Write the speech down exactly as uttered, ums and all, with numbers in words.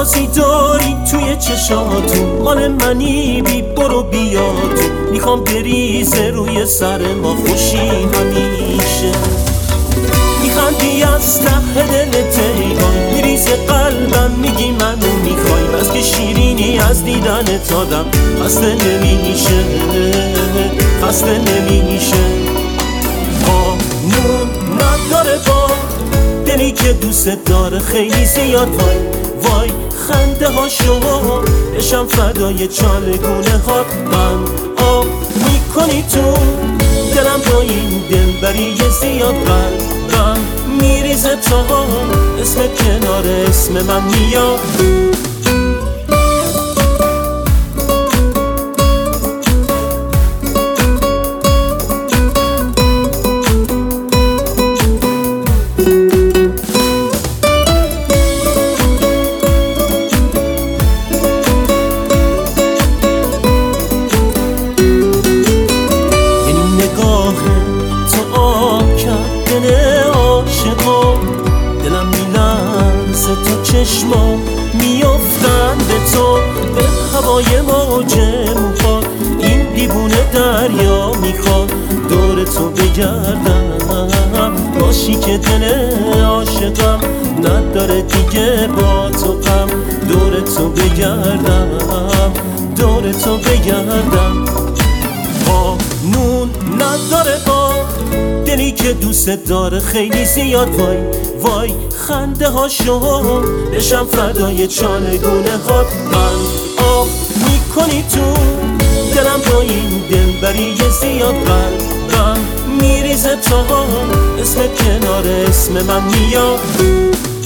بازی داری توی چشاتون، مال منی بی برو بیا تو. میخوام بریزه روی سر ما خوشی همیشه. میخندی از ته دلت ای وای، میریزه قلبم میگی منو میخوای. بس که شیرینی از دیدنت آدم خسته نمیشه، خسته نمیشه. قانون نداره با دلی که دوست داره خیلی زیاد وای وای. خنده ها شما بشم فدای چالگونه هات. من آب میکنی تو دلم با این دل بری زیاد. قلبم میریزه تا اسم کنار اسم من میاد. چشما میافتن به تو، به هوای موج موها. این دیوونه دریا میخواد دور تو بگردم. باشی که دل عاشقم نداره دیگه با تو غم. دور تو بگردم، دور تو بگردم. قانون نداره با دلی که دوست داره خیلی زیاد وای وای. خنده ها شما بشم فدای چالگونه هات. من آب میکنی تو دلم با این دل بری زیاد. قلبم میریزه تا اسم کنار اسم من میاد.